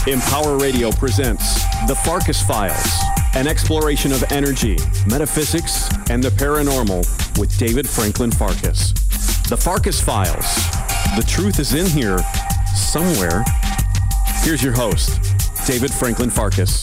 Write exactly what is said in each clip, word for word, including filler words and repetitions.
Empower Radio presents The Farkas Files, an exploration of energy, metaphysics, and the paranormal with David Franklin Farkas. The Farkas Files. The truth is in here somewhere. Here's your host, David Franklin Farkas.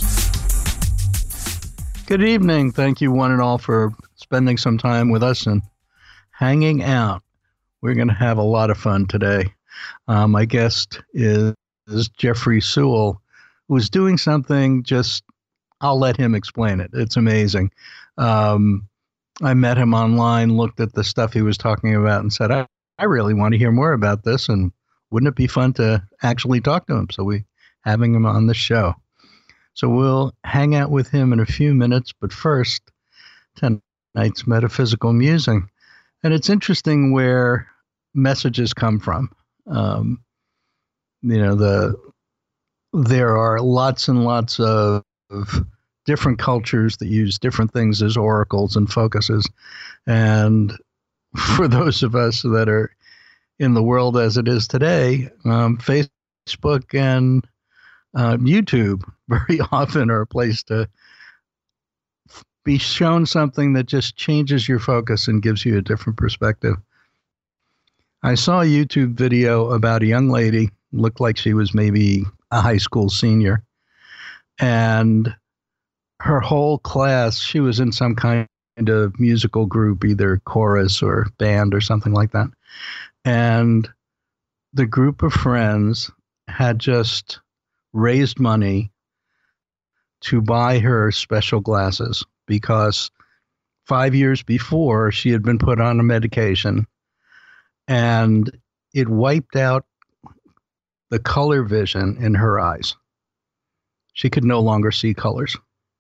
Good evening. Thank you one and all for spending some time with us and hanging out. We're going to have a lot of fun today. Uh, my guest is, is Jeffrey Sewell, who is doing something just, I'll let him explain it. It's amazing. Um, I met him online, looked at the stuff he was talking about and said, I, I really want to hear more about this, and wouldn't it be fun to actually talk to him? So we having him on the show. So we'll hang out with him in a few minutes, but first, tonight's metaphysical musing. And it's interesting where messages come from. Um, you know, the there are lots and lots of, of different cultures that use different things as oracles and focuses. And for those of us that are in the world as it is today, um, Facebook and uh, YouTube very often are a place to be shown something that just changes your focus and gives you a different perspective. I saw a YouTube video about a young lady, looked like she was maybe a high school senior, and her whole class, she was in some kind of musical group, either chorus or band or something like that. And the group of friends had just raised money to buy her special glasses because five years before she had been put on a medication and it wiped out the color vision in her eyes. She could no longer see colors.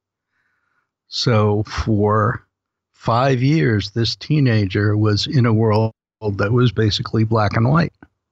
So for five years, this teenager was in a world that was basically black and white.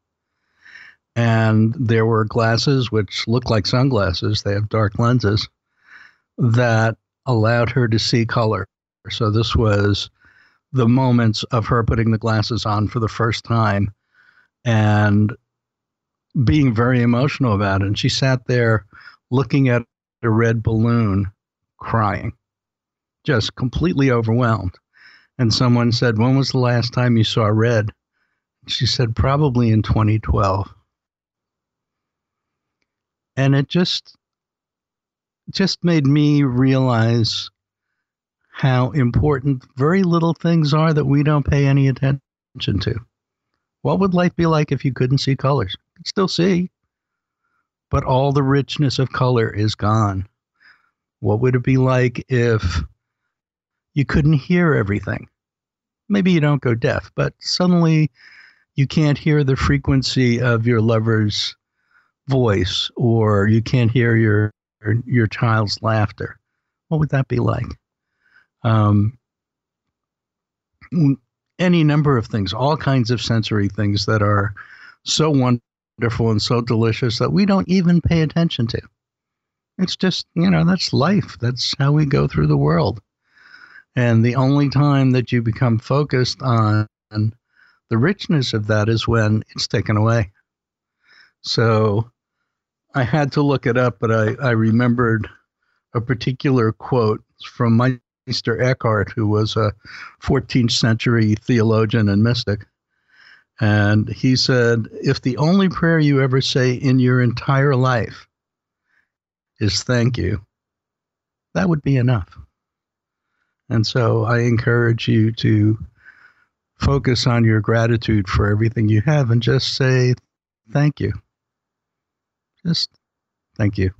And there were glasses which looked like sunglasses. They have dark lenses that allowed her to see color. So this was the moments of her putting the glasses on for the first time and being very emotional about it. And she sat there looking at a red balloon, crying, just completely overwhelmed. And someone said, "When was the last time you saw red?" She said, "Probably in twenty twelve. And it just, just made me realize how important very little things are that we don't pay any attention to. What would life be like if you couldn't see colors? You could still see, but all the richness of color is gone. What would it be like if you couldn't hear everything? Maybe you don't go deaf, but suddenly you can't hear the frequency of your lover's voice, or you can't hear your your child's laughter. What would that be like? Um, any number of things, all kinds of sensory things that are so wonderful and so delicious that we don't even pay attention to. It's just, you know, that's life. That's how we go through the world. And the only time that you become focused on the richness of that is when it's taken away. So I had to look it up, but I, I remembered a particular quote from Meister Eckhart, who was a fourteenth century theologian and mystic. And he said, if the only prayer you ever say in your entire life is thank you, that would be enough. And so I encourage you to focus on your gratitude for everything you have and just say thank you. Just thank you.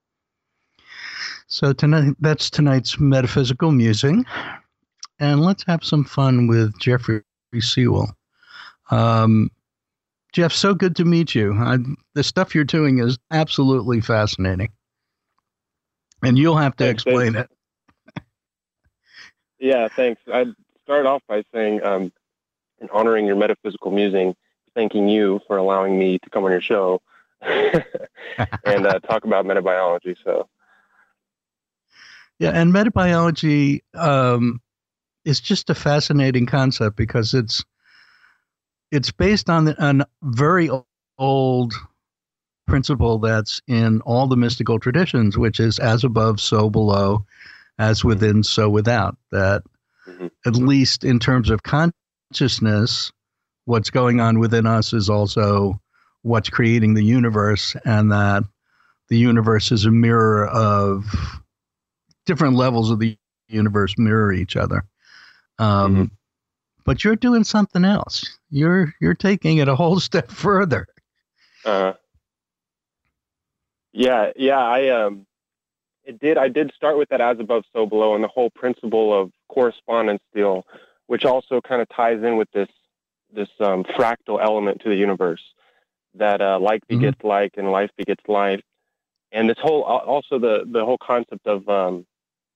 So tonight, that's tonight's metaphysical musing. And let's have some fun with Jeffrey Sewell. Um, Jeff, so good to meet you. I, the stuff you're doing is absolutely fascinating. And you'll have to thanks, explain thanks. it. Yeah, thanks. I'd start off by saying, um, in honoring your metaphysical musing, thanking you for allowing me to come on your show and uh, talk about metabiology. So, yeah, and metabiology um, is just a fascinating concept because it's it's based on a very old principle that's in all the mystical traditions, which is as above, so below, as within, so without. That mm-hmm. at least in terms of consciousness, what's going on within us is also what's creating the universe, and that the universe is a mirror of different levels of the universe mirror each other. Um, mm-hmm. But you're doing something else. You're you're taking it a whole step further. Uh, yeah, yeah. I um, it did. I did start with that as above, so below, and the whole principle of correspondence deal, which also kind of ties in with this this um, fractal element to the universe, that uh, like begets mm-hmm. like, and life begets life, and this whole also the the whole concept of um,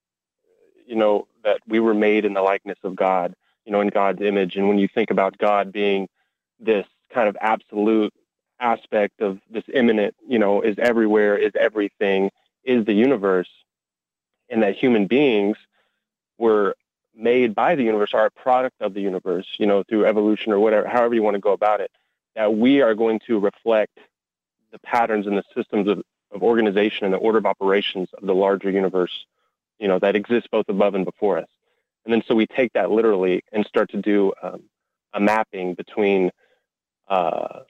you know, that we were made in the likeness of God, you know, in God's image. And when you think about God being this kind of absolute aspect of this immanent, you know, is everywhere, is everything, is the universe, and that human beings were made by the universe, are a product of the universe, you know, through evolution or whatever, however you want to go about it, that we are going to reflect the patterns and the systems of, of organization and the order of operations of the larger universe, you know, that exists both above and before us. And then so we take that literally and start to do um, a mapping between uh,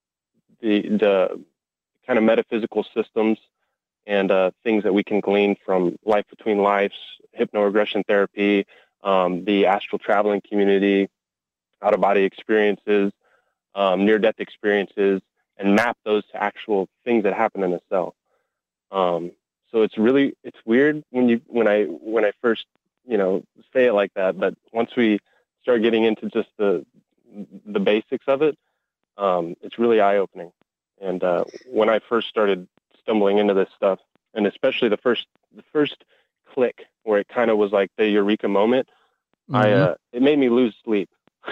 the the kind of metaphysical systems and uh, things that we can glean from life between lives, hypnoregression therapy, um, the astral traveling community, out-of-body experiences, um, near-death experiences, and map those to actual things that happen in the cell. Um, so it's really, it's weird when you, when I, when I first, you know, say it like that, but once we start getting into just the, the basics of it, um, it's really eye-opening. And uh, when I first started stumbling into this stuff, and especially the first, the first click where it kind of was like the eureka moment, mm-hmm. I, uh, it made me lose sleep.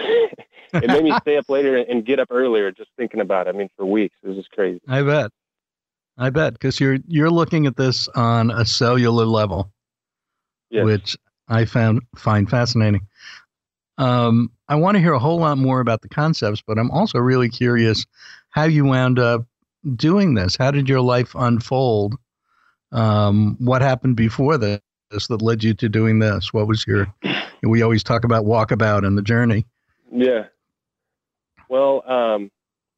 It made me stay up later and get up earlier just thinking about it. I mean, for weeks. It was just crazy. I bet. I bet, because you're you're looking at this on a cellular level, yes. which I found find fascinating. Um, I want to hear a whole lot more about the concepts, but I'm also really curious how you wound up doing this. How did your life unfold? Um, what happened before this that led you to doing this? What was your? We always talk about walkabout and the journey. Yeah. Well, um,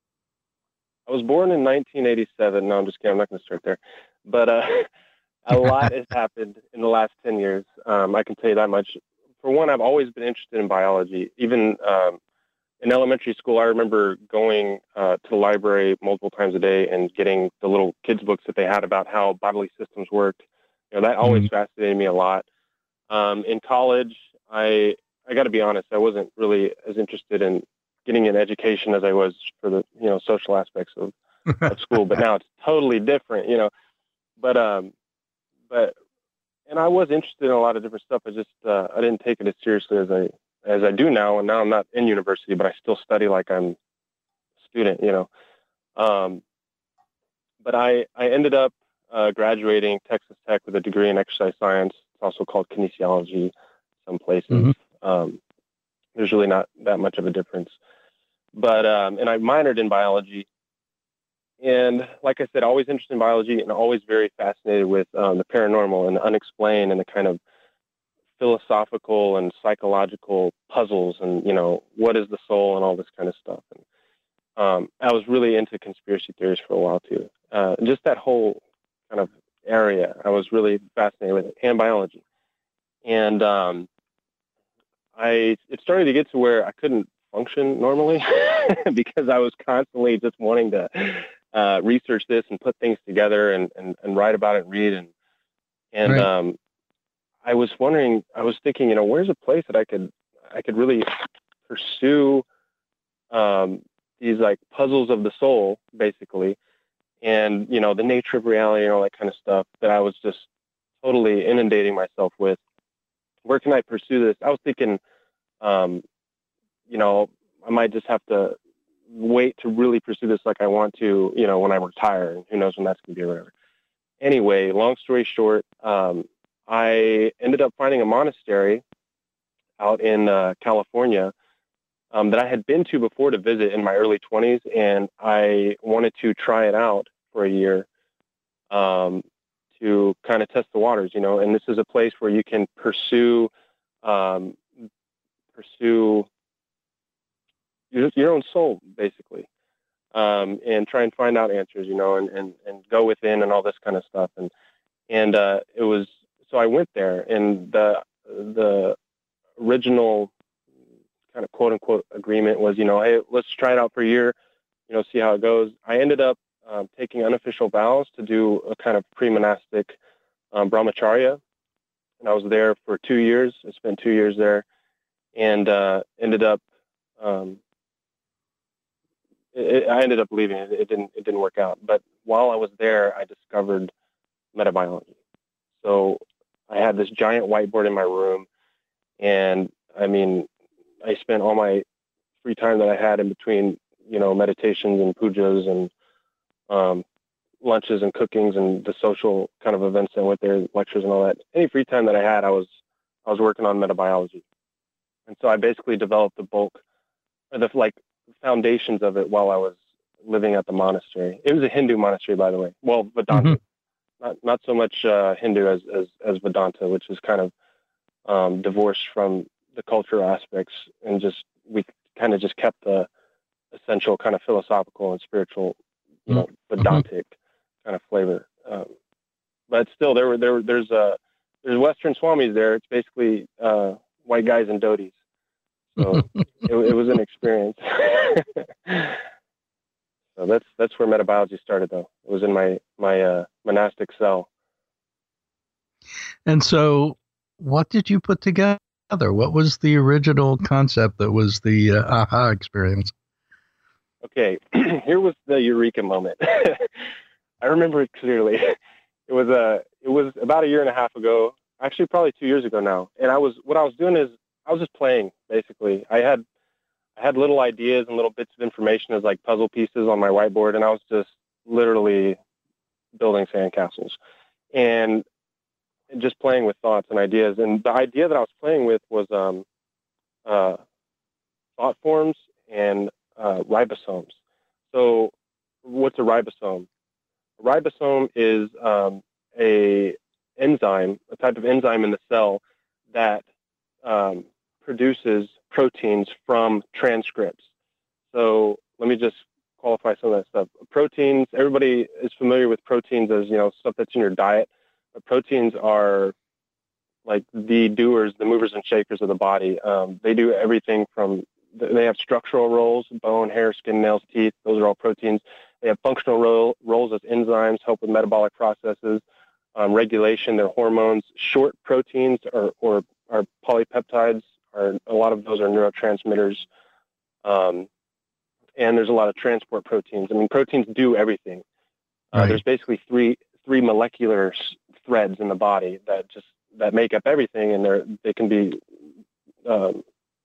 I was born in nineteen eighty-seven. No, I'm just kidding. I'm not going to start there. But uh, a lot has happened in the last ten years. Um, I can tell you that much. For one, I've always been interested in biology. Even um, in elementary school, I remember going uh, to the library multiple times a day and getting the little kids' books that they had about how bodily systems worked. You know, that always mm-hmm. fascinated me a lot. Um, in college, I I got to be honest, I wasn't really as interested in getting an education as I was for the, you know, social aspects of, of school, but now it's totally different, you know, but, um, but, and I was interested in a lot of different stuff. I just, uh, I didn't take it as seriously as I, as I do now. And now I'm not in university, but I still study like I'm a student, you know? Um, but I, I ended up, uh, graduating Texas Tech with a degree in exercise science. It's also called kinesiology some places. Mm-hmm. Um, there's really not that much of a difference. But, um, and I minored in biology. And like I said, always interested in biology and always very fascinated with um, the paranormal and the unexplained and the kind of philosophical and psychological puzzles and, you know, what is the soul and all this kind of stuff. And um, I was really into conspiracy theories for a while too. Uh, just that whole kind of area, I was really fascinated with it, and biology. And um, I, it started to get to where I couldn't function normally because I was constantly just wanting to uh, research this and put things together and, and, and write about it and read. And, and right. um, I was wondering, I was thinking, you know, where's a place that I could, I could really pursue um, these like puzzles of the soul, basically. And, you know, the nature of reality and all that kind of stuff that I was just totally inundating myself with. Where can I pursue this? I was thinking, um, you know, I might just have to wait to really pursue this like I want to, you know, when I retire, and who knows when that's going to be or whatever. Anyway, long story short, um, I ended up finding a monastery out in uh, California um, that I had been to before to visit in my early twenties, and I wanted to try it out for for a year um, to kind of test the waters, you know. And this is a place where you can pursue um, pursue your, your own soul, basically, um, and try and find out answers, you know, and, and, and go within and all this kind of stuff. And and uh, it was so I went there, and the the original kind of quote unquote agreement was, you know, hey, let's try it out for a year, you know, see how it goes. I ended up um, taking unofficial vows to do a kind of pre-monastic um, brahmacharya, and I was there for two years. I spent two years there, and uh, ended up, um, it, I ended up leaving. It, it didn't, it didn't work out. But while I was there, I discovered metabiology. So I had this giant whiteboard in my room, and I mean, I spent all my free time that I had in between, you know, meditations and pujas and um, lunches and cookings and the social kind of events that went there, lectures and all that. Any free time that I had, I was I was working on metabiology, and so I basically developed the bulk, or the like foundations of it while I was living at the monastery. It was a Hindu monastery, by the way. Well, Vedanta, mm-hmm. not not so much uh, Hindu as, as as Vedanta, which is kind of um, divorced from the cultural aspects, and just we kind of just kept the essential kind of philosophical and spiritual, you know, mm-hmm. Vedantic kind of flavor. Um, but still, there were there were, there's a there's Western swamis there. It's basically uh, white guys and dhotis. So it, it was an experience. So that's that's where metabiology started, though. It was in my my uh, monastic cell. And so, what did you put together? What was the original concept that was the uh, aha experience? Okay, here was the eureka moment. I remember it clearly. It was a, it was about a year and a half ago, actually probably two years ago now. And I was, what I was doing is I was just playing, basically. I had, I had little ideas and little bits of information as like puzzle pieces on my whiteboard, and I was just literally building sandcastles. And just playing with thoughts and ideas. And the idea that I was playing with was um, uh, thought forms and uh, ribosomes. So what's a ribosome? A ribosome is um, a enzyme, a type of enzyme in the cell that um, produces proteins from transcripts. So let me just qualify some of that stuff. Proteins, everybody is familiar with proteins as, you know, stuff that's in your diet. But proteins are like the doers, the movers and shakers of the body. Um, they do everything from, they have structural roles, bone, hair, skin, nails, teeth. Those are all proteins. They have functional role, roles as enzymes, help with metabolic processes, um, regulation, their hormones. Short proteins or, or, or polypeptides, are, a lot of those are neurotransmitters. Um, and there's a lot of transport proteins. I mean, proteins do everything. Uh, right. There's basically three three molecular threads in the body that just that make up everything, and they're they can be um,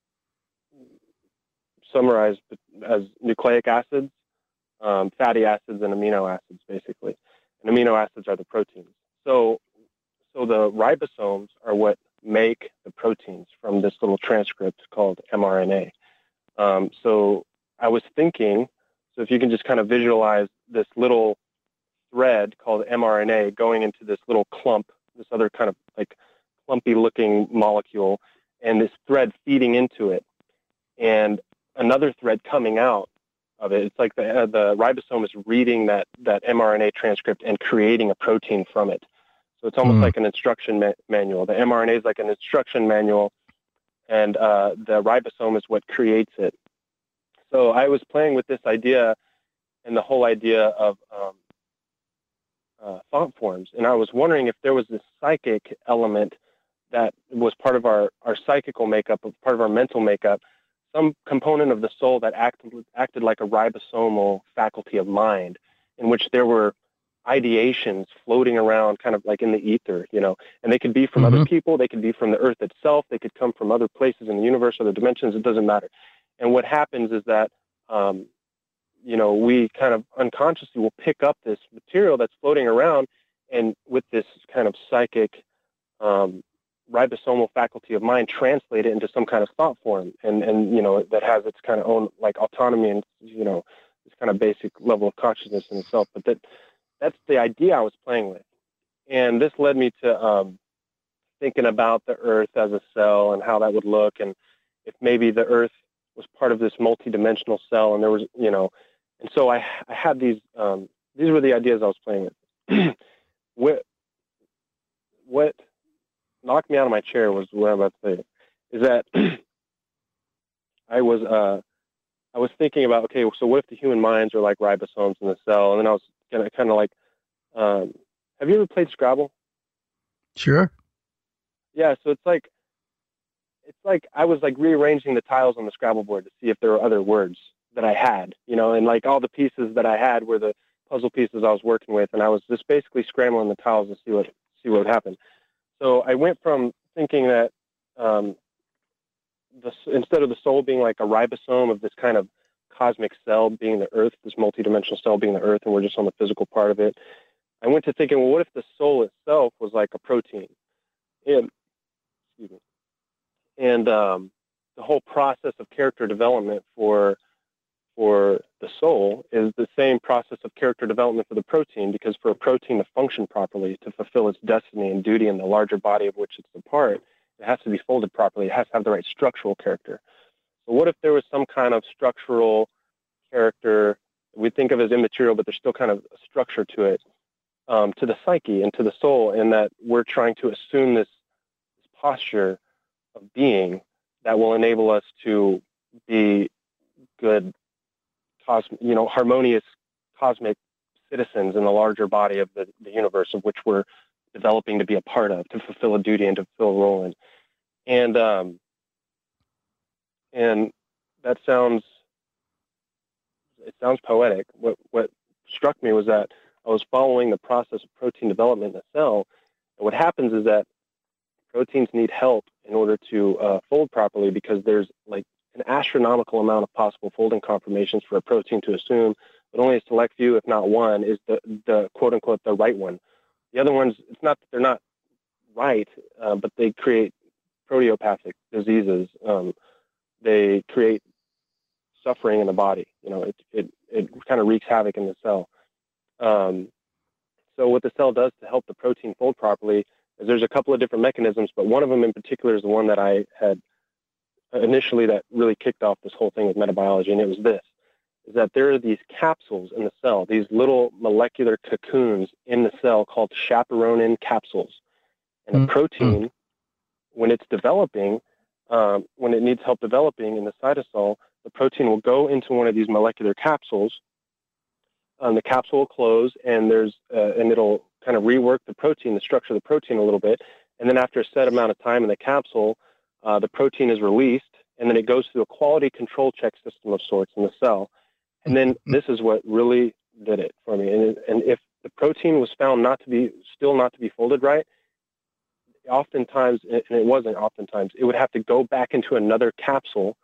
summarized as nucleic acids, um, fatty acids, and amino acids, basically. And amino acids are the proteins. So, so the ribosomes are what make the proteins from this little transcript called mRNA. Um, so I was thinking, so if you can just kind of visualize this little thread called mRNA going into this little clump, this other kind of like clumpy looking molecule, and this thread feeding into it, and another thread coming out of it. It's like the uh, the ribosome is reading that that mRNA transcript and creating a protein from it. So it's almost mm. like an instruction ma- manual. The mRNA is like an instruction manual, and uh, the ribosome is what creates it. So I was playing with this idea and the whole idea of um, uh, thought forms, and I was wondering if there was this psychic element that was part of our, our psychical makeup, part of our mental makeup, some component of the soul that acted, acted like a ribosomal faculty of mind, in which there were ideations floating around kind of like in the ether, you know, and they could be from mm-hmm. other people, they could be from the earth itself, they could come from other places in the universe, other dimensions, it doesn't matter. And what happens is that, um, you know, we kind of unconsciously will pick up this material that's floating around, and with this kind of psychic um, ribosomal faculty of mind, translate it into some kind of thought form, and, and, you know, that has its kind of own like autonomy and, you know, this kind of basic level of consciousness in itself. But that that's the idea I was playing with. And this led me to um, thinking about the Earth as a cell and how that would look, and if maybe the Earth was part of this multidimensional cell, and there was, you know, and so I, I had these, um, these were the ideas I was playing with. what, what knocked me out of my chair was what I'm about to say, is that I was, uh, I was thinking about, okay, so what if the human minds are like ribosomes in the cell? And then I was kind of, kind of like, um, have you ever played Scrabble? Sure. Yeah. So it's like, it's like I was like rearranging the tiles on the Scrabble board to see if there were other words that I had, you know, and like all the pieces that I had were the puzzle pieces I was working with. And I was just basically scrambling the tiles to see what, see what would happen. So I went from thinking that, um, the, instead of the soul being like a ribosome of this kind of cosmic cell being the Earth, this multidimensional cell being the Earth, and we're just on the physical part of it, I went to thinking, well, what if the soul itself was like a protein? And, excuse me, and um, the whole process of character development for for the soul is the same process of character development for the protein, because for a protein to function properly, to fulfill its destiny and duty in the larger body of which it's a part, it has to be folded properly. It has to have the right structural character. So what if there was some kind of structural character we think of as immaterial, but there's still kind of a structure to it, um, to the psyche and to the soul, and that we're trying to assume this, this posture of being that will enable us to be good, cosmic, you know, harmonious cosmic citizens in the larger body of the, the universe of which we're developing to be a part of, to fulfill a duty and to fulfill a role in. And um, and that sounds it sounds poetic. What what struck me was that I was following the process of protein development in the cell, and what happens is that proteins need help in order to uh, fold properly, because there's like an astronomical amount of possible folding conformations for a protein to assume, but only a select few, if not one, is the, the quote-unquote the right one. The other ones, it's not that they're not right, uh, but they create proteopathic diseases. Um, they create suffering in the body. You know, it, it, it kind of wreaks havoc in the cell. Um, so what the cell does to help the protein fold properly is there's a couple of different mechanisms, but one of them in particular is the one that I had initially that really kicked off this whole thing with metabiology, and it was this, is that there are these capsules in the cell, these little molecular cocoons in the cell called chaperonin capsules. And mm-hmm. a protein, when it's developing, um, when it needs help developing in the cytosol, the protein will go into one of these molecular capsules. Um, the capsule will close, and there's uh, and it'll kind of rework the protein, the structure of the protein a little bit. And then after a set amount of time in the capsule, uh, the protein is released, and then it goes through a quality control check system of sorts in the cell. And then this is what really did it for me. And, and if the protein was found not to be, still not to be folded right, oftentimes, and it wasn't oftentimes, it would have to go back into another capsule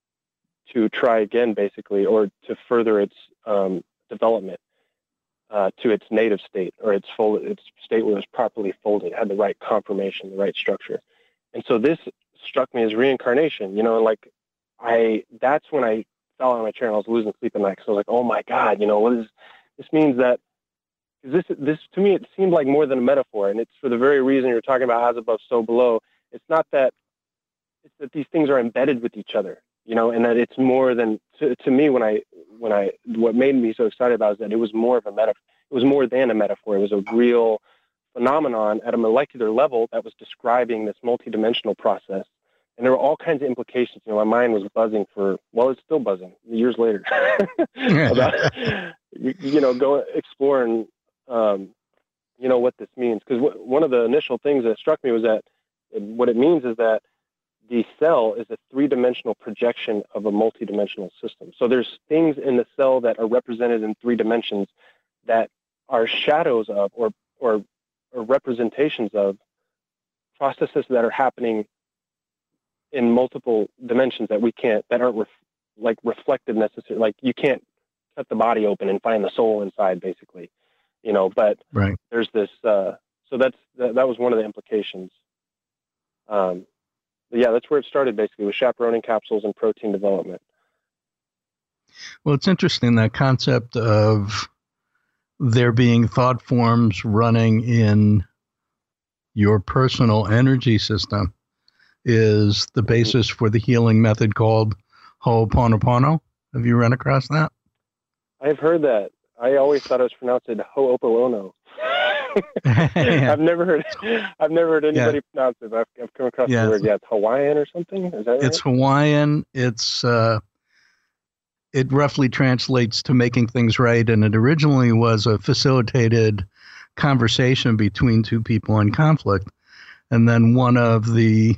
to try again, basically, or to further its um, development uh, to its native state, or its fold, its state where it was properly folded, had the right conformation, the right structure. And so this struck me as reincarnation, you know, like I, that's when I fell out of my chair and I was losing sleep at night, because I was like, oh my God, you know, what is, this means that, because this, this, to me, it seemed like more than a metaphor, and it's for the very reason you're talking about as above, so below. It's not that, it's that these things are embedded with each other, you know, and that it's more than, to, to me, when I, when I, what made me so excited about it is that it was more of a metaphor, it was more than a metaphor, it was a real phenomenon at a molecular level that was describing this multidimensional process. And there were all kinds of implications. You know, my mind was buzzing for, well, it's still buzzing years later about, you, you know, go explore and, um, you know, what this means. Because w- one of the initial things that struck me was that it, what it means is that the cell is a three-dimensional projection of a multidimensional system. So there's things in the cell that are represented in three dimensions that are shadows of, or, or, or representations of processes that are happening in multiple dimensions that we can't, that aren't ref, like reflected necessarily. Like you can't cut the body open and find the soul inside, basically, you know. But right. there's this. Uh, so that's that, that was one of the implications. Um, but yeah, that's where it started, basically, with chaperoning capsules and protein development. Well, it's interesting, that concept of there being thought forms running in your personal energy system is the basis for the healing method called Ho'oponopono. Have you run across that? I've heard that. I always thought it was pronounced Ho'oponopono. I've never heard. I've never heard anybody yeah. pronounce it. I've, I've come across yeah, the word. Yeah, it's Hawaiian or something. Is that right? It's Hawaiian. It's uh, it roughly translates to making things right, and it originally was a facilitated conversation between two people in conflict, and then one of the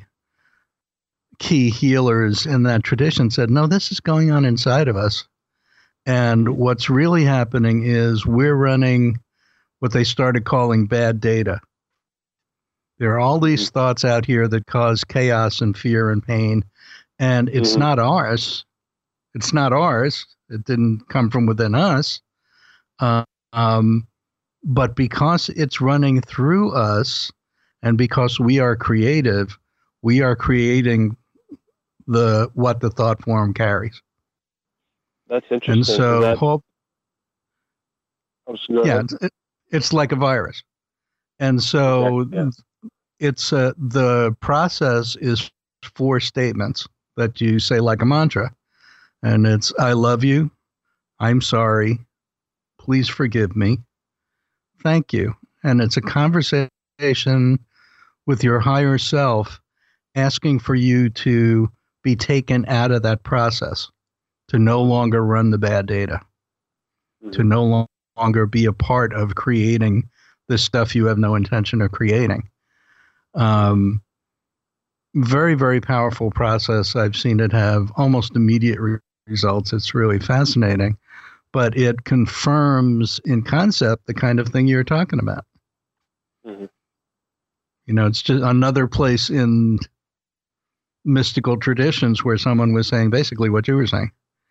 key healers in that tradition said, "No, this is going on inside of us, and what's really happening is we're running what they started calling bad data. There are all these thoughts out here that cause chaos and fear and pain, and it's mm-hmm. not ours. It's not ours. It didn't come from within us. Uh, um, but because it's running through us, and because we are creative, we are creating the what the thought form carries." That's interesting. And so, that, hope, oh, yeah, it, it's like a virus. And so exactly, yeah. it's uh, the process is four statements that you say like a mantra. And it's, I love you. I'm sorry. Please forgive me. Thank you. And it's a conversation with your higher self asking for you to be taken out of that process, to no longer run the bad data, mm-hmm. to no lo- longer be a part of creating the stuff you have no intention of creating. Um, very, very powerful process. I've seen it have almost immediate re- results. It's really fascinating, but it confirms in concept the kind of thing you're talking about. Mm-hmm. You know, it's just another place in mystical traditions where someone was saying basically what you were saying.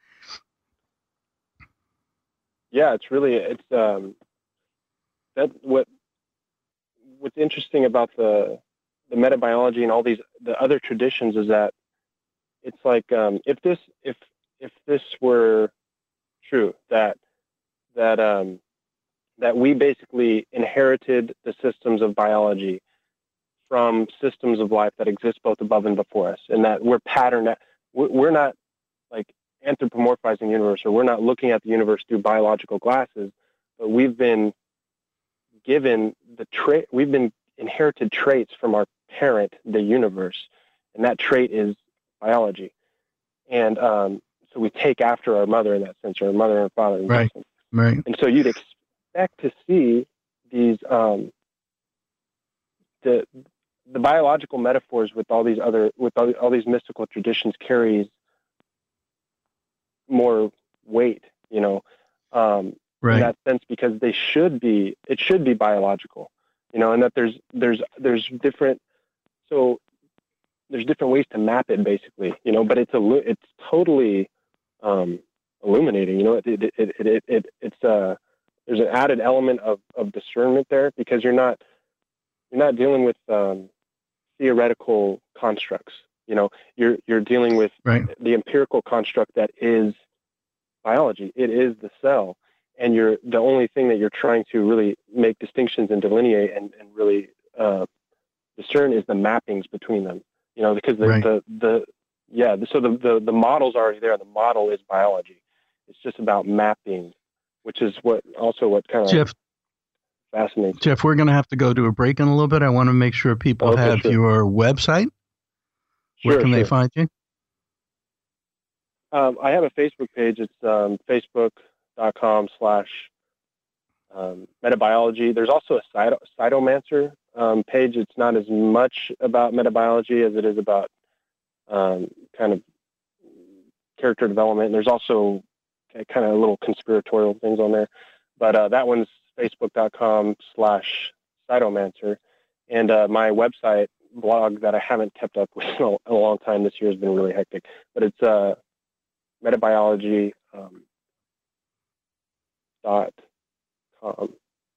Yeah, it's really, it's, um, that what, what's interesting about the, the metabiology and all these, the other traditions is that it's like, um, if this, if, if this were true, that, that, um, that we basically inherited the systems of biology from systems of life that exist both above and before us, and that we're patterned, we're not like anthropomorphizing the universe, or we're not looking at the universe through biological glasses, but we've been given the trait, we've been inherited traits from our parent, the universe, and that trait is biology. And um, so we take after our mother in that sense, or our mother and father in right. that sense. Right. And so you'd expect to see these um, the the biological metaphors with all these other with all, all these mystical traditions carries more weight, you know, um, right. in that sense, because they should be, it should be biological, you know, and that there's, there's, there's different, so there's different ways to map it basically, you know, but it's a, it's totally um, illuminating, you know, it, it, it, it, it it's uh there's an added element of, of discernment there, because you're not, you're not dealing with um, theoretical constructs. You know, you're you're dealing with right. the empirical construct that is biology. It is the cell, and you're the only thing that you're trying to really make distinctions and delineate and, and really uh, discern is the mappings between them. You know, because the right. the, the yeah, so the, the the model's already there. The model is biology. It's just about mapping, which is what also what kind of Jeff fascinates. Jeff, we're going to have to go to a break in a little bit. I want to make sure people okay, have sure. your website. Where Sure, can sure. they find you? Um, I have a Facebook page. It's um, facebook.com slash um, metabiology. There's also a cyto- cytomancer um, page. It's not as much about metabiology as it is about um, kind of character development. And there's also kind of little conspiratorial things on there. But uh, that one's facebook.com slash cytomancer. And uh, my website, blog that I haven't kept up with in a long time this year has been really hectic, but it's uh metabiology um, dot com.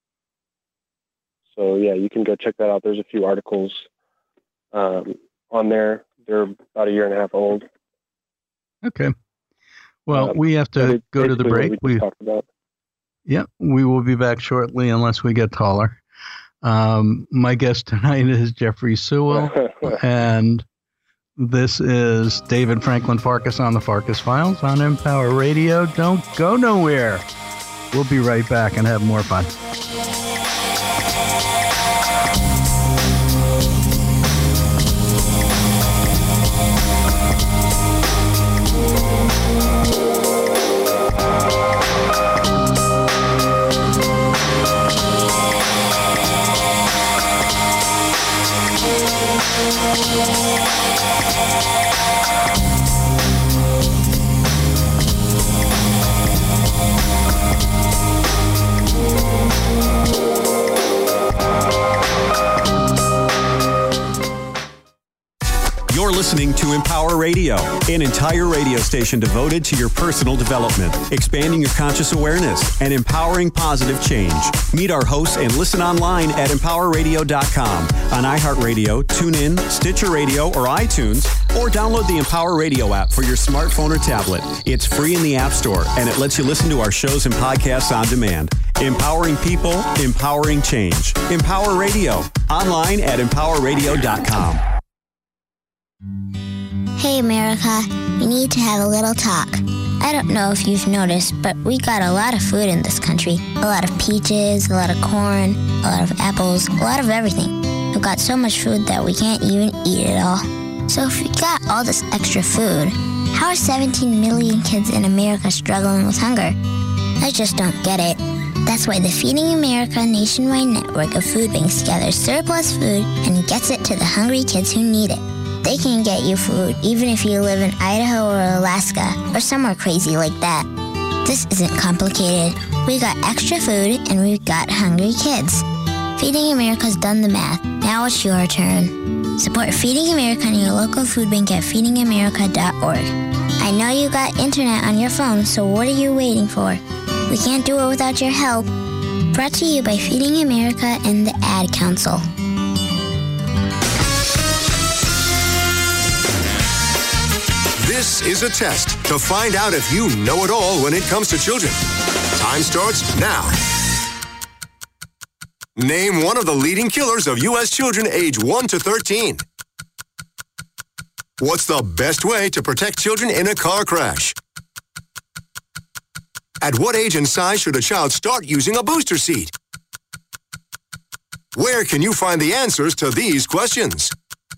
So yeah, you can go check that out. There's a few articles um, on there. They're about a year and a half old. Okay. Well, um, we have to go to the break. We we talked about. Yep, we will be back shortly unless we get taller. Um, my guest tonight is Jeffrey Sewell, and this is David Franklin Farkas on the Farkas Files on Empower Radio. Don't go nowhere. We'll be right back and have more fun. You're listening to Empower Radio, an entire radio station devoted to your personal development, expanding your conscious awareness, and empowering positive change. Meet our hosts and listen online at empower radio dot com, on iHeartRadio, TuneIn, Stitcher Radio, or iTunes, or download the Empower Radio app for your smartphone or tablet. It's free in the App Store, and it lets you listen to our shows and podcasts on demand. Empowering people, empowering change. Empower Radio, online at empower radio dot com. Hey America, we need to have a little talk. I don't know if you've noticed, but we got a lot of food in this country. A lot of peaches, a lot of corn, a lot of apples, a lot of everything. We've got so much food that we can't even eat it all. So if we got all this extra food, how are seventeen million kids in America struggling with hunger? I just don't get it. That's why the Feeding America nationwide network of food banks gathers surplus food and gets it to the hungry kids who need it. They can get you food even if you live in Idaho or Alaska or somewhere crazy like that. This isn't complicated. We got extra food and we've got hungry kids. Feeding America's done the math. Now it's your turn. Support Feeding America and your local food bank at feeding america dot org. I know you got internet on your phone, so what are you waiting for? We can't do it without your help. Brought to you by Feeding America and the Ad Council. This is a test to find out if you know it all when it comes to children. Time starts now. Name one of the leading killers of U S children age one to thirteen. What's the best way to protect children in a car crash? At what age and size should a child start using a booster seat? Where can you find the answers to these questions?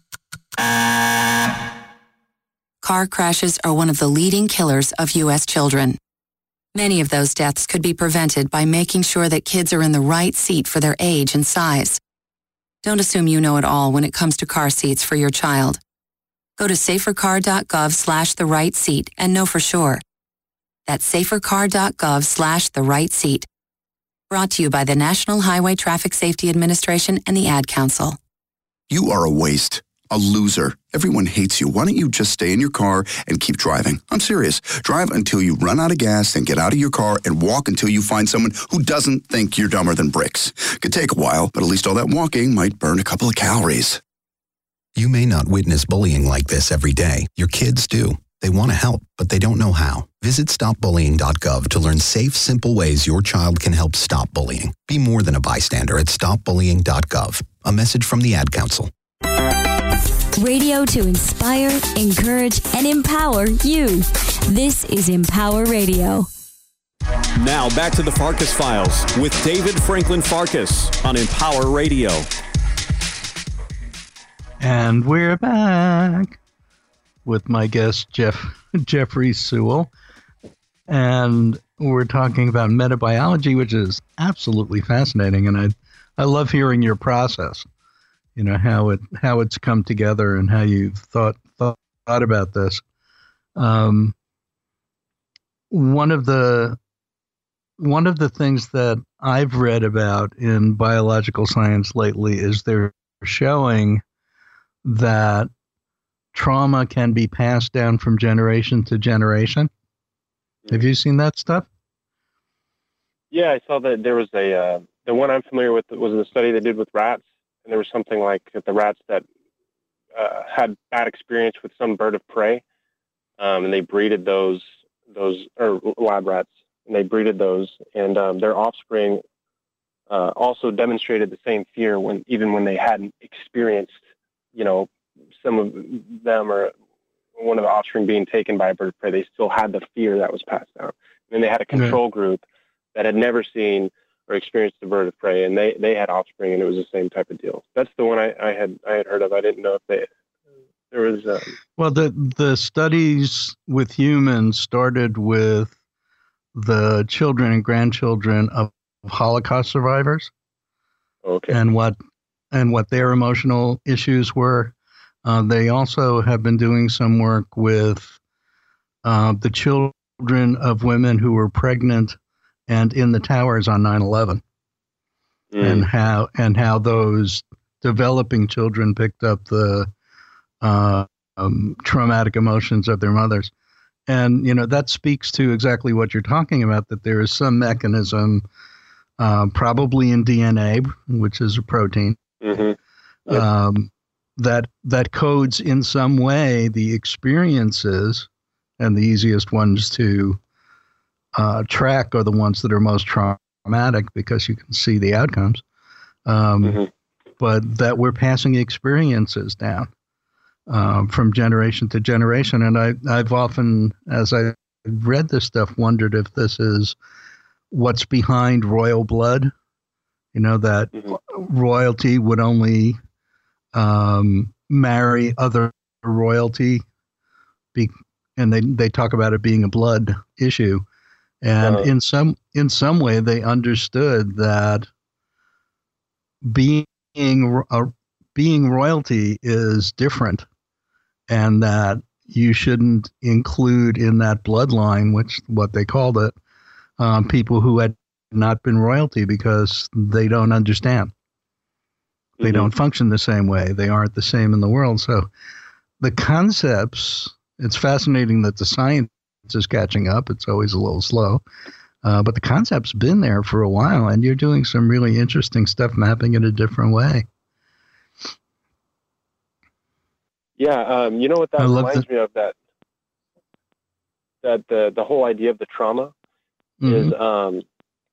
Car crashes are one of the leading killers of U S children. Many of those deaths could be prevented by making sure that kids are in the right seat for their age and size. Don't assume you know it all when it comes to car seats for your child. Go to safercar dot gov slash the right seat and know for sure. That's safercar dot gov slash the right seat. Brought to you by the National Highway Traffic Safety Administration and the Ad Council. You are a waste. A loser. Everyone hates you. Why don't you just stay in your car and keep driving? I'm serious. Drive until you run out of gas, then get out of your car and walk until you find someone who doesn't think you're dumber than bricks. Could take a while, but at least all that walking might burn a couple of calories. You may not witness bullying like this every day. Your kids do. They want to help, but they don't know how. Visit stop bullying dot gov to learn safe, simple ways your child can help stop bullying. Be more than a bystander at stop bullying dot gov. A message from the Ad Council. Radio to inspire, encourage, and empower you. This is Empower Radio. Now back to the Farkas Files with David Franklin Farkas on Empower Radio. And we're back with my guest, Jeff Jeffrey Sewell. And we're talking about metabiology, which is absolutely fascinating. And I, I love hearing your process. You know, how it how it's come together and how you thought thought, thought about this. Um, one of the one of the things that I've read about in biological science lately is they're showing that trauma can be passed down from generation to generation. Mm-hmm. Have you seen that stuff? Yeah, I saw that there was a uh, the one I'm familiar with was the study they did with rats. And there was something like the rats that uh, had bad experience with some bird of prey, um, and they breeded those those or lab rats and they breeded those, and um, their offspring uh, also demonstrated the same fear when even when they hadn't experienced, you know, some of them or one of the offspring being taken by a bird of prey. They still had the fear that was passed down. And they had a control yeah. group that had never seen or experienced the bird of prey, and they, they had offspring, and it was the same type of deal. That's the one I, I had I had heard of. I didn't know if they there was. Um, well, the the studies with humans started with the children and grandchildren of Holocaust survivors, okay, and what and what their emotional issues were. Uh, they also have been doing some work with uh, the children of women who were pregnant and in the towers on nine eleven, mm. and how and how those developing children picked up the uh, um, traumatic emotions of their mothers. And, you know, that speaks to exactly what you're talking about, that there is some mechanism, uh, probably in D N A, which is a protein, mm-hmm. yep. um, that that codes in some way the experiences, and the easiest ones to uh, track are the ones that are most traumatic because you can see the outcomes. Um, mm-hmm. But that we're passing experiences down um, from generation to generation. And I, I've often, as I read this stuff, wondered if this is what's behind royal blood. You know, that mm-hmm. royalty would only um, marry other royalty, be, and they they talk about it being a blood issue. And uh, in some in some way, they understood that being uh, being royalty is different, and that you shouldn't include in that bloodline, which what they called it, um, people who had not been royalty because they don't understand. They mm-hmm. don't function the same way. They aren't the same in the world. So the concepts, it's fascinating that the science is catching up. It's always a little slow. Uh, but the concept's been there for a while, and you're doing some really interesting stuff mapping it a different way. Yeah, um, you know what that reminds the- me of? That that the, the whole idea of the trauma mm-hmm. is, um,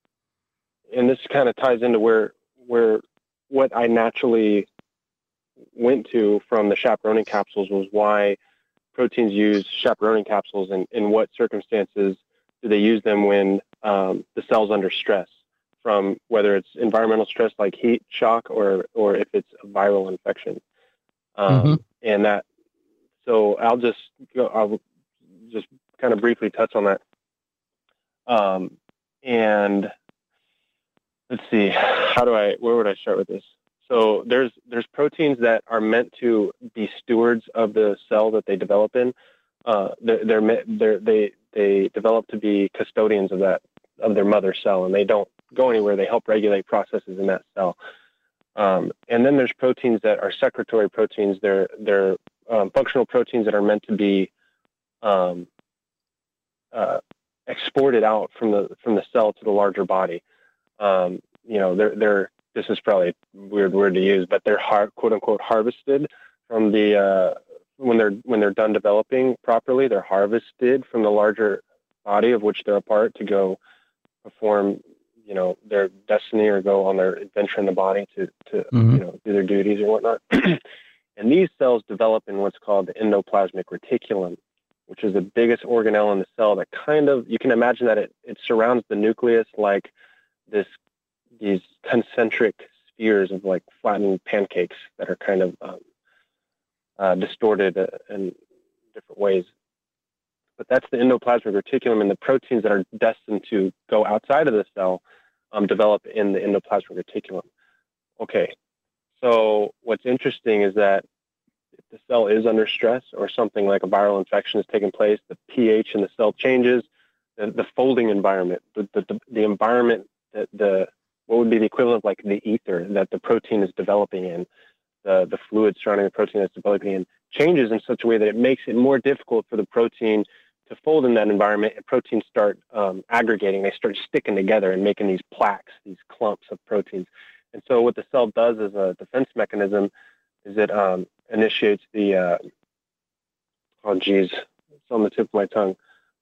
and this kind of ties into where where what I naturally went to from the chaperoning capsules was why proteins use chaperoning capsules, and in what circumstances do they use them when um, the cell's under stress, from whether it's environmental stress like heat shock or or if it's a viral infection. Um, mm-hmm. And that, so I'll just go, I'll just kind of briefly touch on that. Um, and let's see, how do I, where would I start with this? So there's there's proteins that are meant to be stewards of the cell that they develop in. Uh, they're, they're, they're, they they develop to be custodians of that of their mother cell, and they don't go anywhere. They help regulate processes in that cell. Um, and then there's proteins that are secretory proteins. They're they're um, functional proteins that are meant to be um, uh, exported out from the from the cell to the larger body. Um, you know, they're they're this is probably a weird word to use, but they're har- quote unquote harvested from the uh, when they're when they're done developing properly. They're harvested from the larger body of which they're a part to go perform, you know, their destiny or go on their adventure in the body to to mm-hmm. you know, do their duties or whatnot. And these cells develop in what's called the endoplasmic reticulum, which is the biggest organelle in the cell that kind of, you can imagine that it, it surrounds the nucleus like this these concentric spheres of like flattened pancakes that are kind of um, uh, distorted uh, in different ways. But that's the endoplasmic reticulum, and the proteins that are destined to go outside of the cell um, develop in the endoplasmic reticulum. Okay, so what's interesting is that if the cell is under stress or something like a viral infection is taking place, the pH in the cell changes, the, the folding environment, the, the, the environment that the what would be the equivalent of like the ether that the protein is developing in, the, the fluid surrounding the protein that's developing in, changes in such a way that it makes it more difficult for the protein to fold in that environment, and proteins start um, aggregating. They start sticking together and making these plaques, these clumps of proteins. And so what the cell does as a defense mechanism is it um, initiates the, uh, oh geez, it's on the tip of my tongue,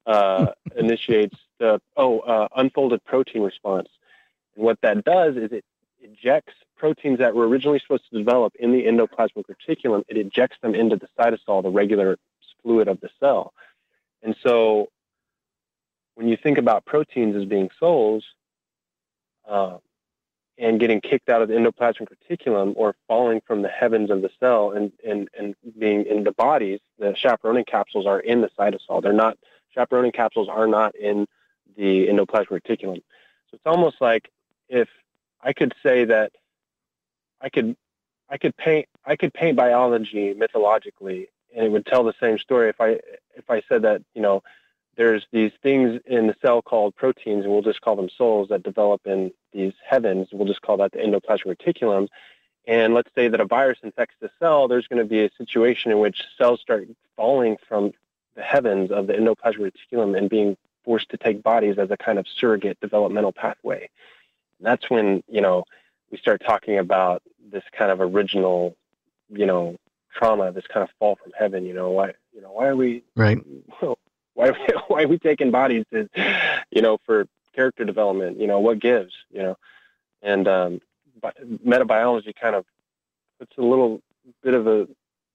uh, initiates the oh uh, unfolded protein response. And what that does is it ejects proteins that were originally supposed to develop in the endoplasmic reticulum. It ejects them into the cytosol, the regular fluid of the cell. And so when you think about proteins as being souls uh, and getting kicked out of the endoplasmic reticulum or falling from the heavens of the cell and, and, and being in the bodies, the chaperoning capsules are in the cytosol. They're not, chaperoning capsules are not in the endoplasmic reticulum. So it's almost like if I could say that I could, I could paint, I could paint biology mythologically, and it would tell the same story if I, if I said that, you know, there's these things in the cell called proteins, and we'll just call them souls, that develop in these heavens. We'll just call that the endoplasmic reticulum. And let's say that a virus infects the cell, there's going to be a situation in which cells start falling from the heavens of the endoplasmic reticulum and being forced to take bodies as a kind of surrogate developmental pathway. And that's when, you know, we start talking about this kind of original, you know, trauma, this kind of fall from heaven. You know, why, you know, why are we, right? Well, why, why are we taking bodies to, you know, for character development? You know, what gives? You know, and um, but metabiology kind of puts a little bit of a,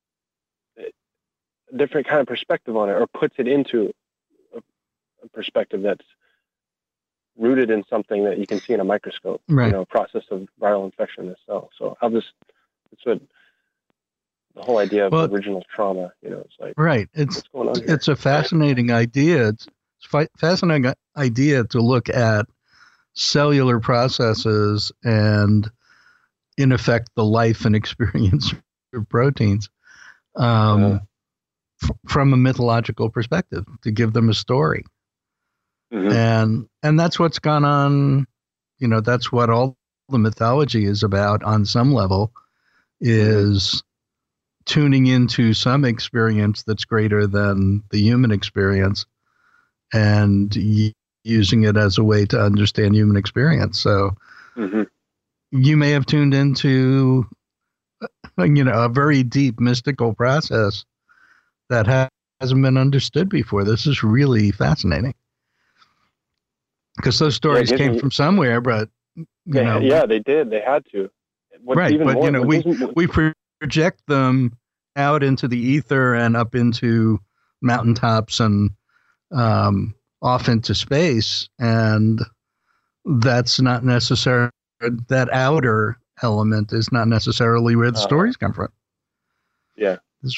a different kind of perspective on it, or puts it into a, a perspective that's rooted in something that you can see in a microscope, right. You know, process of viral infection in the cell. So I'll just, it's what the whole idea of well, original trauma, you know, it's like, right. It's, what's going on here? It's a fascinating idea. It's a fascinating idea to look at cellular processes and in effect, the life and experience of proteins um, yeah. f- from a mythological perspective, to give them a story. Mm-hmm. And and that's what's gone on, you know, that's what all the mythology is about on some level, is tuning into some experience that's greater than the human experience and y- using it as a way to understand human experience. So mm-hmm. you may have tuned into, you know, a very deep mystical process that ha- hasn't been understood before. This is really fascinating. Because those stories yeah, came me, from somewhere, but you they, know, yeah, they did. They had to. What's right, even but more, you know, we we project them out into the ether and up into mountaintops and um, off into space, and that's not necessarily, that outer element is not necessarily where the uh, stories come from. Yeah. It's,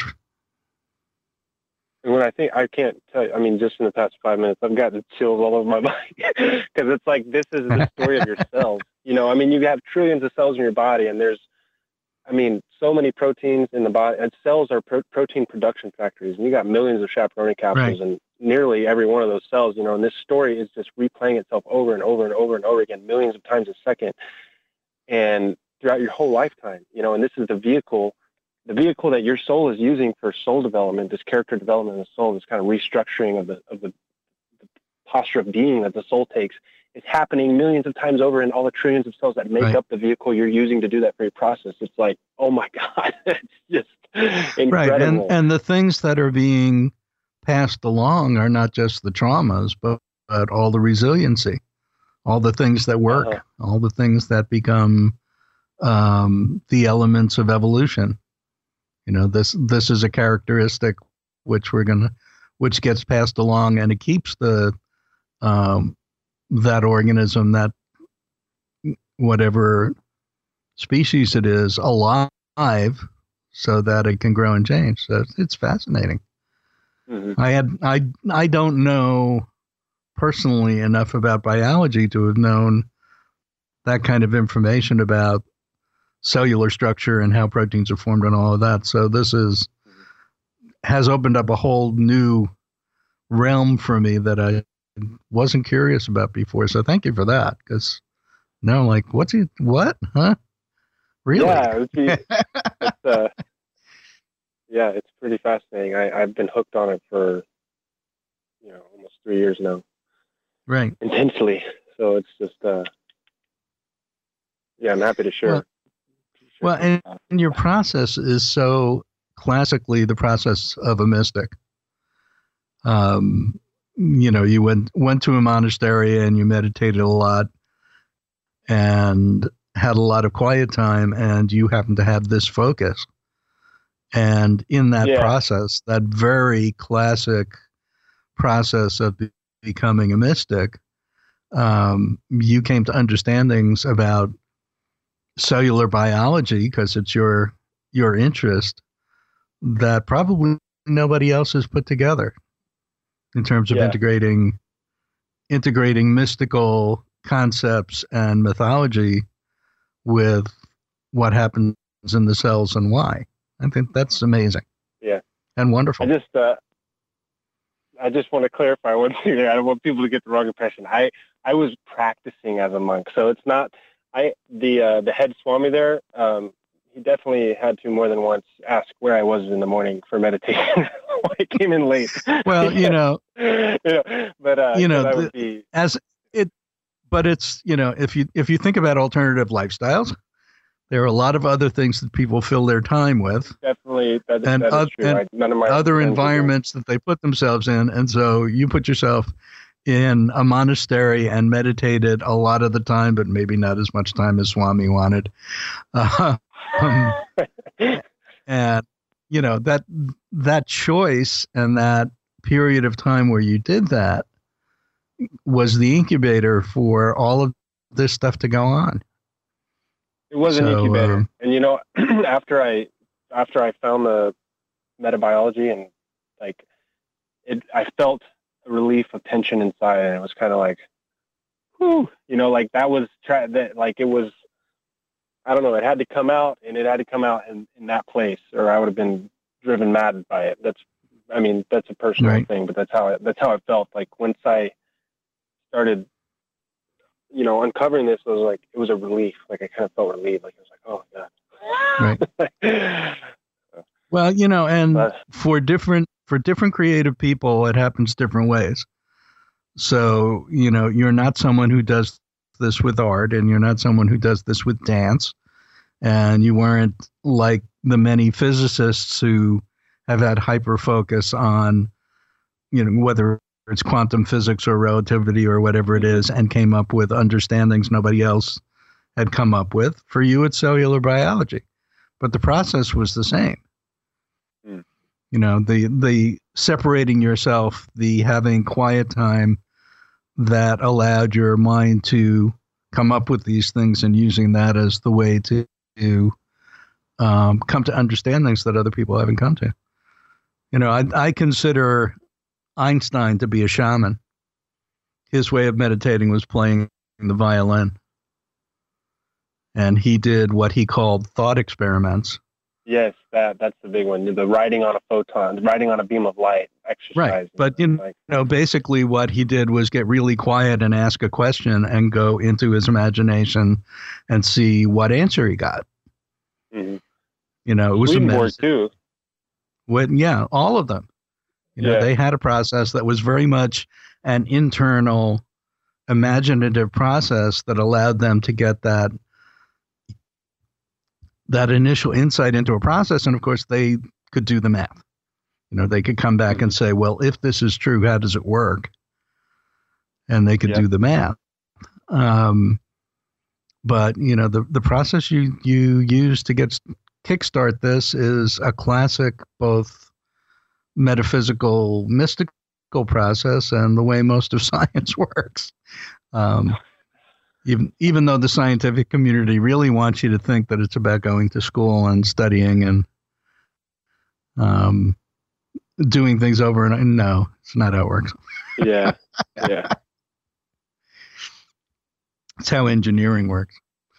And when I think, I can't tell you, I mean, just in the past five minutes, I've gotten chills all over my body, because it's like, this is the story of your cells. You know, I mean, you have trillions of cells in your body, and there's, I mean, so many proteins in the body, and cells are pro- protein production factories, and you got millions of chaperoning capsules, right. and nearly every one of those cells, you know, and this story is just replaying itself over and over and over and over again, millions of times a second, and throughout your whole lifetime, you know, and this is the vehicle the vehicle that your soul is using for soul development, this character development of the soul, this kind of restructuring of the of the, the posture of being that the soul takes, is happening millions of times over in all the trillions of cells that make right. up the vehicle you're using to do that very process. It's like, oh my God, it's just incredible. Right, and and the things that are being passed along are not just the traumas, but, but all the resiliency, all the things that work, uh-huh. all the things that become um, the elements of evolution. You know, this this is a characteristic which we're gonna, which gets passed along, and it keeps the um, that organism, that whatever species it is, alive, so that it can grow and change. So it's fascinating. Mm-hmm. I had I I don't know personally enough about biology to have known that kind of information about cellular structure and how proteins are formed and all of that. So this is has opened up a whole new realm for me that I wasn't curious about before. So thank you for that, because now I'm like, what's he, what, huh? Really? Yeah, it's, it's, uh, yeah, it's pretty fascinating. I, I've been hooked on it for, you know, almost three years now. Right. Intensely. So it's just, uh, yeah, I'm happy to share. Well, Well, and, and your process is so classically the process of a mystic. Um, you know, you went went to a monastery and you meditated a lot and had a lot of quiet time, and you happen to have this focus. And in that Yeah. process, that very classic process of be- becoming a mystic, um, you came to understandings about cellular biology, because it's your your interest, that probably nobody else has put together in terms of Yeah. integrating integrating mystical concepts and mythology with what happens in the cells and why. I think that's amazing. Yeah. And wonderful. I just, uh, I just want to clarify one thing there. I don't want people to get the wrong impression. I, I was practicing as a monk, so it's not. I the uh, the head swami there. Um, he definitely had to more than once ask where I was in the morning for meditation. I came in late. Well, you know, you know, but uh, you know, that the- would be as it, but it's, you know, if you if you think about alternative lifestyles, there are a lot of other things that people fill their time with, definitely that, and, that is oth- true. and I, none of my other friends are doing- environments that they put themselves in. And so you put yourself in a monastery and meditated a lot of the time, but maybe not as much time as Swami wanted. Uh, um, and, you know, that that choice and that period of time where you did that was the incubator for all of this stuff to go on. It was an So, incubator, um, and you know, after I after I found the metabiology and like it, I felt a relief of tension inside, and it was kind of like, whew, you know, like that was tra- that like it was. I don't know. It had to come out, and it had to come out in, in that place, or I would have been driven mad by it. That's, I mean, that's a personal Right. thing, but that's how it, that's how it felt. Like once I started, you know, uncovering this, it was like it was a relief. Like I kind of felt relieved. Like it was like, oh Right. god. Well, you know, and But- for different for different creative people, it happens different ways. So, you know, you're not someone who does this with art, and you're not someone who does this with dance, and you weren't like the many physicists who have had hyper focus on, you know, whether it's quantum physics or relativity or whatever it is, and came up with understandings nobody else had come up with. For you, it's cellular biology, but the process was the same. Mm. You know, the the separating yourself, the having quiet time that allowed your mind to come up with these things, and using that as the way to, to um, come to understand things that other people haven't come to. You know, I, I consider Einstein to be a shaman. His way of meditating was playing the violin. And he did what he called thought experiments. Yes, that that's the big one. The riding on a photon, riding on a beam of light exercise. Right. But, you Like, know, basically what he did was get really quiet and ask a question and go into his imagination and see what answer he got. mhm. You know, it was a Swedenborg medicine. too. When, yeah, all of them. You know, Yeah. they had a process that was very much an internal, imaginative process that allowed them to get that that initial insight into a process. And of course, they could do the math. You know, they could come back and say, well, if this is true, how does it work? And they could Yeah. do the math. Um, but, you know, the, the process you, you use to get kickstart this is a classic, both metaphysical, mystical process and the way most of science works. Um, even even though the scientific community really wants you to think that it's about going to school and studying and um, doing things over and over. No, it's not how it works. Yeah, yeah. It's how engineering works.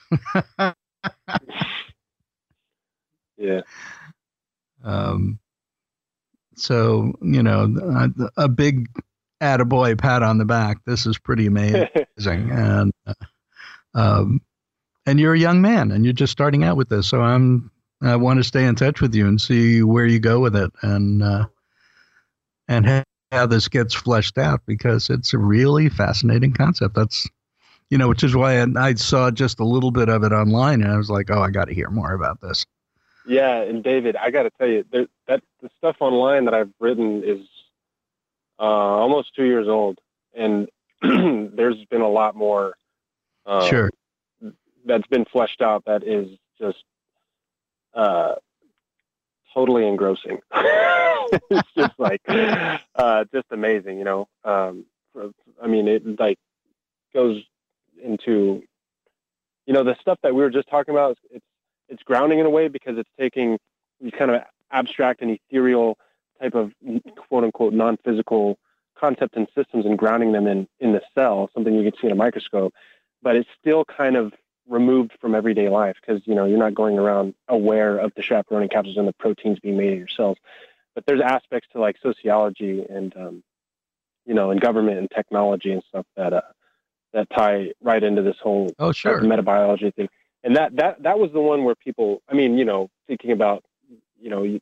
Yeah. Um, so, you know, a, a big attaboy pat on the back. This is pretty amazing. and, uh, um, and you're a young man and you're just starting out with this. So I'm, I want to stay in touch with you and see where you go with it, and, uh, and how, how this gets fleshed out, because it's a really fascinating concept. That's, you know, which is why I, I saw just a little bit of it online and I was like, oh, I got to hear more about this. Yeah, and David, I got to tell you, there, that the stuff online that I've written is uh, almost two years old, and there's been a lot more. Um, sure. That's been fleshed out. That is just uh, totally engrossing. It's just like uh, just amazing, you know. Um, I mean, it like goes into, you know, the stuff that we were just talking about. It's it's grounding in a way because it's taking these kind of abstract and ethereal type of quote unquote non-physical concepts and systems and grounding them in in the cell, something you can see in a microscope, but it's still kind of removed from everyday life because, you know, you're not going around aware of the chaperoning capsules and the proteins being made in your cells. But there's aspects to like sociology and, um, you know, and government and technology and stuff that uh, that tie right into this whole oh, sure. metabiology thing. And that, that, that was the one where people, I mean, you know, thinking about, you know,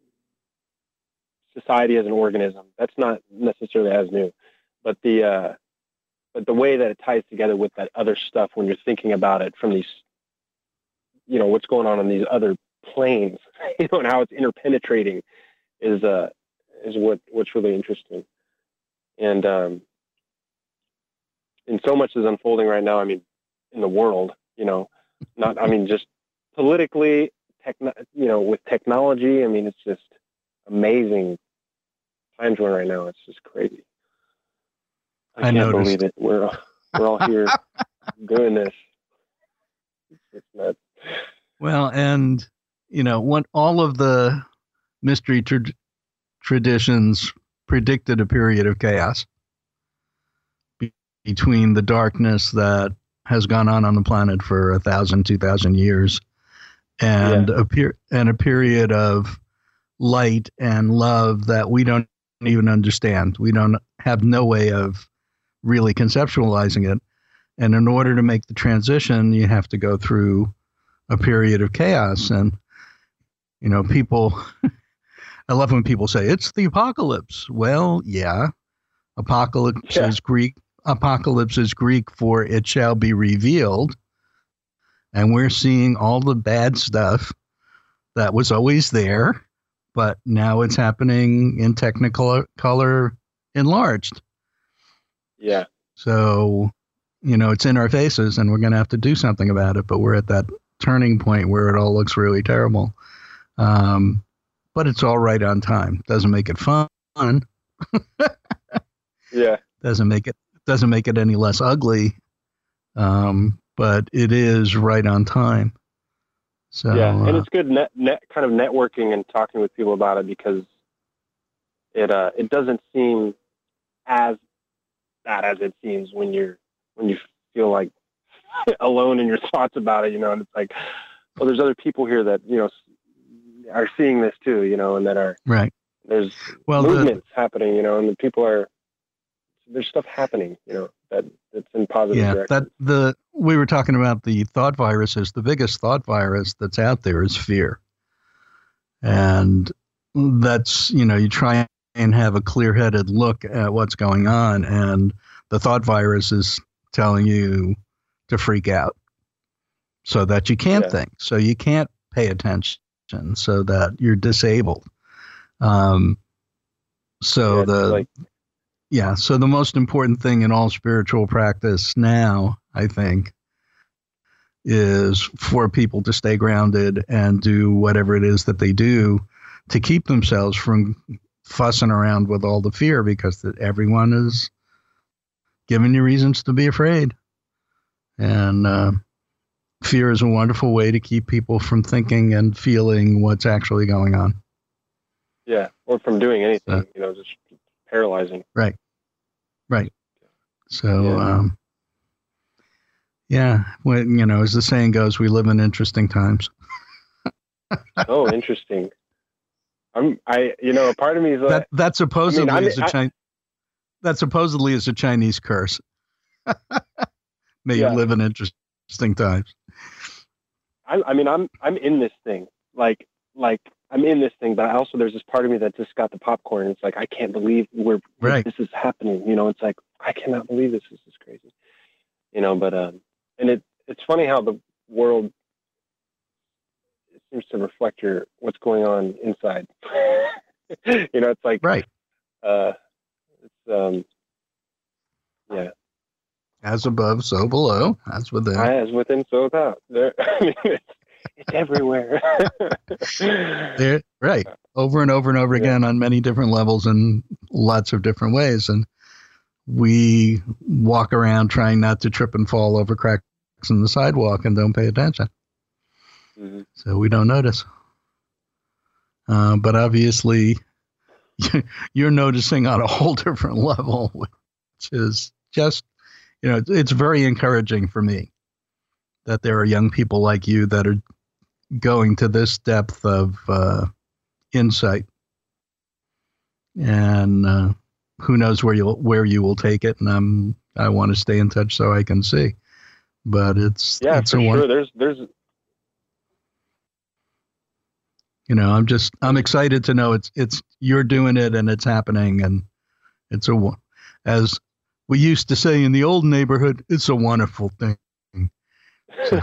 society as an organism, that's not necessarily as new, but the, uh, but the way that it ties together with that other stuff when you're thinking about it from these, you know, what's going on in these other planes, you know, and how it's interpenetrating is, uh, is what, what's really interesting. And, um, and so much is unfolding right now. I mean, in the world, you know, not, I mean, just politically, techno, you know, with technology, I mean, it's just amazing times we're in right now. It's just crazy. I, I can't noticed. believe it. We're we're all here doing this. It's nuts. Well, and you know, what all of the mystery tra- traditions predicted a period of chaos be- between the darkness that has gone on on the planet for a thousand, two thousand years, and yeah. a per- and a period of light and love that we don't even understand. We don't have no way of really conceptualizing it. And in order to make the transition, you have to go through a period of chaos. And, you know, people, I love when people say it's the apocalypse. Well, yeah, apocalypse yeah. is Greek. Apocalypse is Greek for it shall be revealed. And we're seeing all the bad stuff that was always there, but now it's happening in Technicolor color enlarged. Yeah. So, you know, it's in our faces and we're going to have to do something about it, but we're at that turning point where it all looks really terrible. Um, but it's all right on time. Doesn't make it fun. Yeah. Doesn't make it, doesn't make it any less ugly. Um, but it is right on time. So, yeah. And uh, it's good net, net kind of networking and talking with people about it because it, uh, it doesn't seem as bad as it seems when you're, when you feel like alone in your thoughts about it, you know, and it's like, well, there's other people here that, you know, are seeing this too, you know, and that are, right. There's well, movements the, happening, you know, and the people are, there's stuff happening, you know, that that's in positive yeah, direction. That the, we were talking about the thought viruses. The biggest thought virus that's out there is fear. And that's, you know, you try and have a clear-headed look at what's going on, and the thought virus is telling you to freak out so that you can't yeah. think, so you can't pay attention, so that you're disabled. Um, so yeah, the, like, yeah, so the most important thing in all spiritual practice now, I think, is for people to stay grounded and do whatever it is that they do to keep themselves from fussing around with all the fear, because that everyone is giving you reasons to be afraid. And uh, fear is a wonderful way to keep people from thinking and feeling what's actually going on. Yeah, or from doing anything, uh, you know, just paralyzing. Right, right. So, yeah, um, yeah, when, you know, as the saying goes, we live in interesting times. Oh, interesting. I'm, I, you know, a part of me is like, that, that supposedly I mean, is a Chinese, that supposedly is a Chinese curse. May yeah. you live in interesting times. I, I mean, I'm, I'm in this thing, like, like I'm in this thing, but I also, there's this part of me that just got the popcorn. And it's like, I can't believe we're, right. this is happening. You know, it's like, I cannot believe this. This is crazy. You know, but, um, and it, it's funny how the world it seems to reflect your, what's going on inside. You know, it's like, right. Uh, um, yeah. As above, so below. As within. As within, so without. There, I mean, it's, it's everywhere. There, right. Over and over and over Yeah. again on many different levels and lots of different ways. And we walk around trying not to trip and fall over cracks in the sidewalk and don't pay attention. Mm-hmm. So we don't notice. Uh, but obviously, you're noticing on a whole different level, which is just, you know, it's very encouraging for me that there are young people like you that are going to this depth of uh, insight. And uh, who knows where you'll where you will take it. And I'm I want to stay in touch so I can see. But it's Yeah, it's for a sure. one, There's there's you know, I'm just I'm excited to know it's it's you're doing it and it's happening, and it's a wo- as we used to say in the old neighborhood, it's a wonderful thing. So,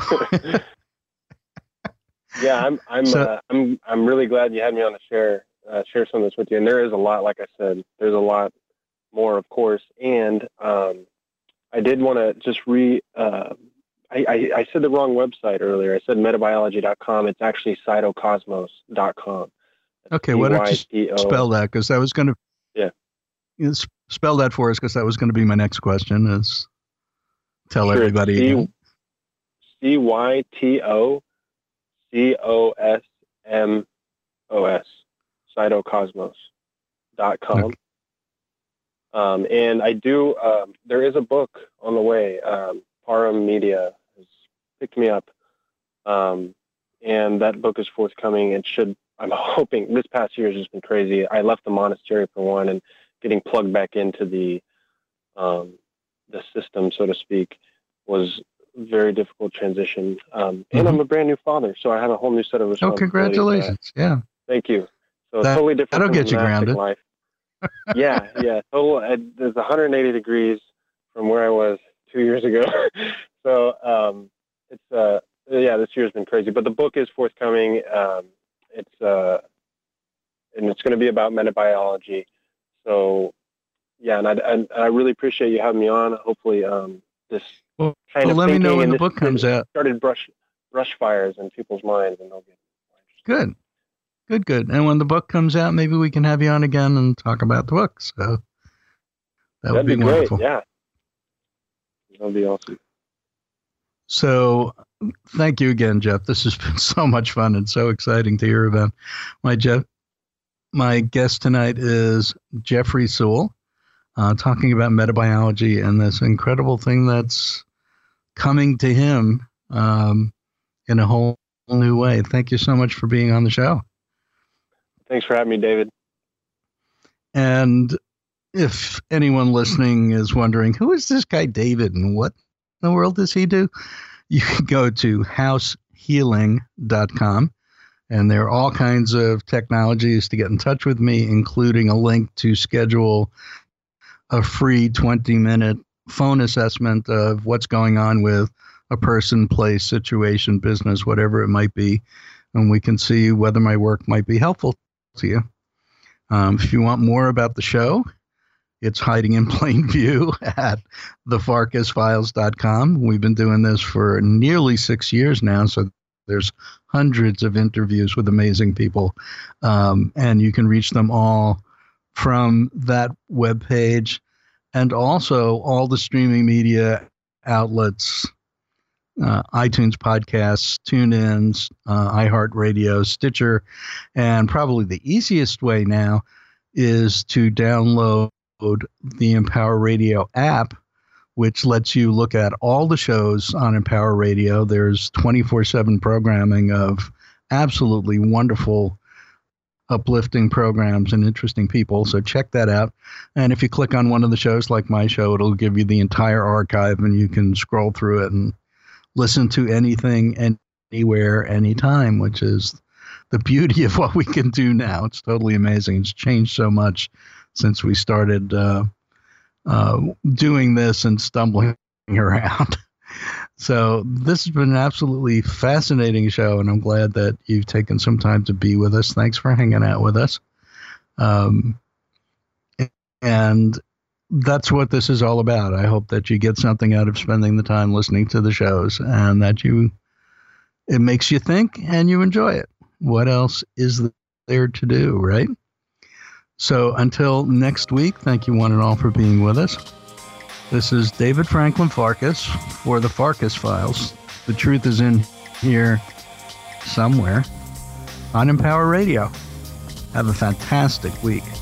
yeah, I'm I'm So- uh, I'm I'm really glad you had me on to share uh, share some of this with you. And there is a lot, like I said, there's a lot more, of course. And um, I did want to just re. Uh, I, I I said the wrong website earlier. I said metabiology dot com. It's actually cytocosmos dot com. okay, why don't you C Y T O spell that? Because I was going to Yeah. you know, s- spell that for us, because that was going to be my next question. Is tell Sure, it's everybody C- again. C Y T O C O S M O S, cytocosmos dot com. Okay. Um, and I do, um, there is a book on the way. Um, Param Media has picked me up. Um, and that book is forthcoming. It should, I'm hoping, this past year has just been crazy. I left the monastery for one, and getting plugged back into the, um, the system, so to speak, was a very difficult transition. Um, and Mhm. I'm a brand new father, so I have a whole new set of Oh, responsibilities. congratulations! Yeah, Thank you. So That- totally different that'll from get you monastic grounded. life. yeah, yeah. Total. Uh, there's one hundred eighty degrees from where I was two years ago. so um, it's uh, yeah, this year's been crazy. But the book is forthcoming. Um, it's uh, and it's going to be about metabiology. So yeah, and I and I really appreciate you having me on. Hopefully, um, this well, kind well of let me know thinking when and the this- book comes this out. started brush brush fires in people's minds, and they'll get Good, good, good. And when the book comes out, maybe we can have you on again and talk about the book. So that That'd would be, be great. wonderful. Yeah, that'd be awesome. So thank you again, Jeff. This has been so much fun and so exciting to hear about. My Jeff, my guest tonight is Jeffrey Sewell, uh, talking about metabiology and this incredible thing that's coming to him um, in a whole new way. Thank you so much for being on the show. Thanks for having me, David. And if anyone listening is wondering, who is this guy David and what in the world does he do? You can go to house healing dot com, and there are all kinds of technologies to get in touch with me, including a link to schedule a free twenty minute phone assessment of what's going on with a person, place, situation, business, whatever it might be. And we can see whether my work might be helpful to you. Um, if you want more about the show, it's hiding in plain view at the farkas files dot com. We've been doing this for nearly six years now, so there's hundreds of interviews with amazing people, um, and you can reach them all from that webpage, and also all the streaming media outlets, uh, iTunes podcasts, TuneIns, uh, iHeartRadio, Stitcher, and probably the easiest way now is to download the Empower Radio app, which lets you look at all the shows on Empower Radio. There's twenty-four seven programming of absolutely wonderful, uplifting programs and interesting people. So check that out. And if you click on one of the shows, like my show, it'll give you the entire archive, and you can scroll through it and listen to anything, anywhere, anytime, which is the beauty of what we can do now. It's totally amazing. It's changed so much since we started uh, uh, doing this and stumbling around. So this has been an absolutely fascinating show, and I'm glad that you've taken some time to be with us. Thanks for hanging out with us. Um, and that's what this is all about. I hope that you get something out of spending the time listening to the shows, and that you it makes you think and you enjoy it. What else is there to do, right? So until next week, thank you one and all for being with us. This is David Franklin Farkas for the Farkas Files. The truth is in here somewhere on Empower Radio. Have a fantastic week.